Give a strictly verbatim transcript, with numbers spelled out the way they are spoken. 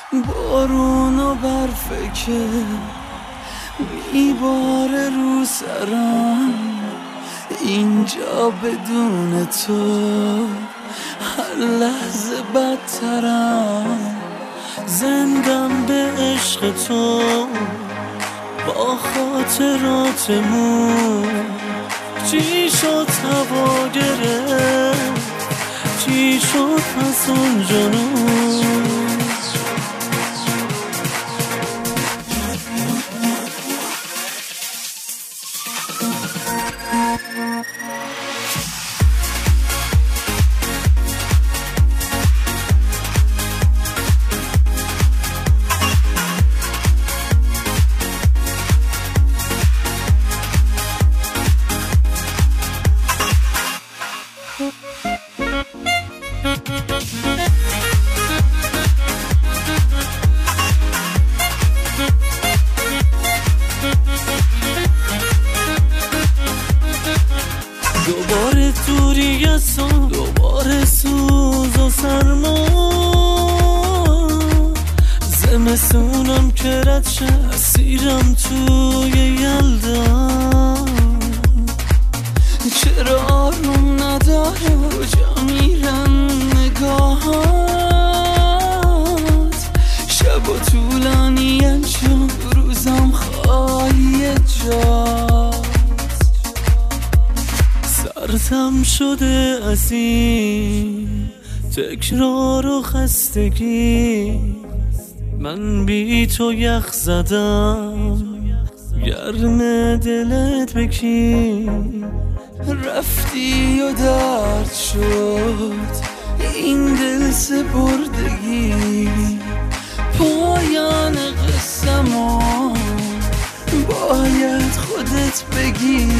بارون و برفه که میباره رو سرم، اینجا بدون تو هر لحظه بدترم. زندم به عشق تو با خاطراتمون، چی شد هوا گرفت، چی شد پس اون جنون. دوباره دوری از تو، دوباره سوز و سرما، زمستونم که رد شه اسیرم توی یلدا. چرا آروم نداره، کجا میرن نگاهات؟ شب و طولانیه چون روزم خالی جاست. سرتم شده از این تکرار و خستگی، من بی تو یخ زدم گرم دلت بکی. رفتی و درد شد این دل سپردگی، پایان قصه ما باید خودت بگی.